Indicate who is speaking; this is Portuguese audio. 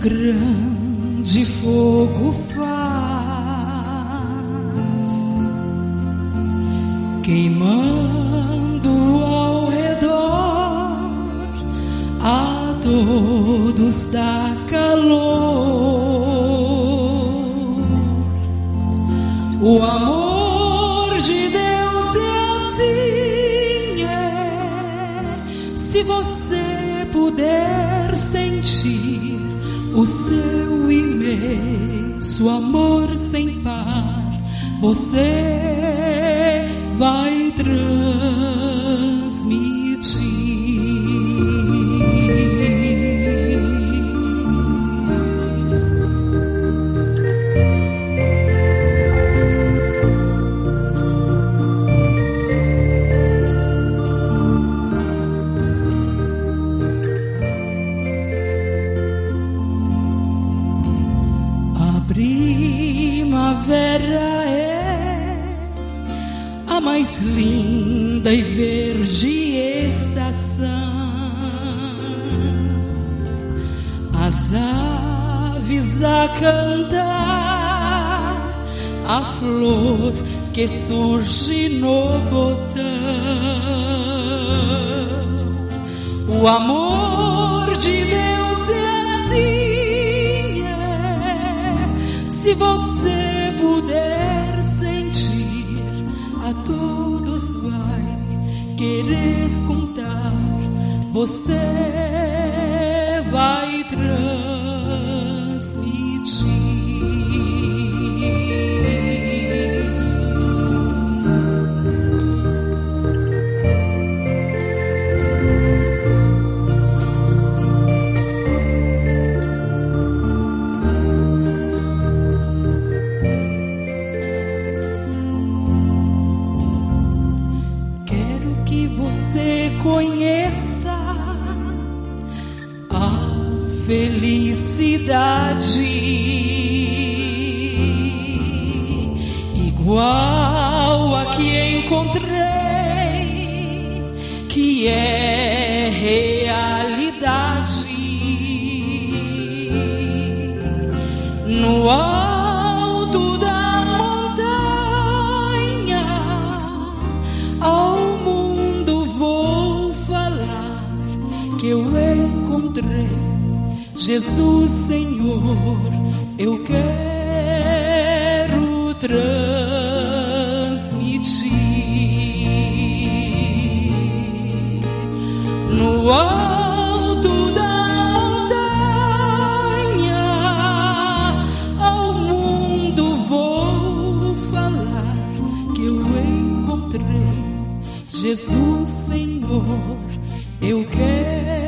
Speaker 1: grande fogo faz, queimando ao redor, a todos dá calor. O amor de Deus se você puder sentir o seu imenso amor sem par, você vai transmitir. Primavera é a mais linda e verde estação. As aves a cantar, a flor que surge no botão. O amor de Deus é assim. Se você puder sentir, a todos vai querer contar, você vai transmitir. Você conheça a felicidade igual a que encontrei, que é realidade. No alto da montanha, ao que eu encontrei Jesus, Senhor, eu quero transmitir. No alto da montanha, ao mundo vou falar que eu encontrei Jesus, Senhor, eu quero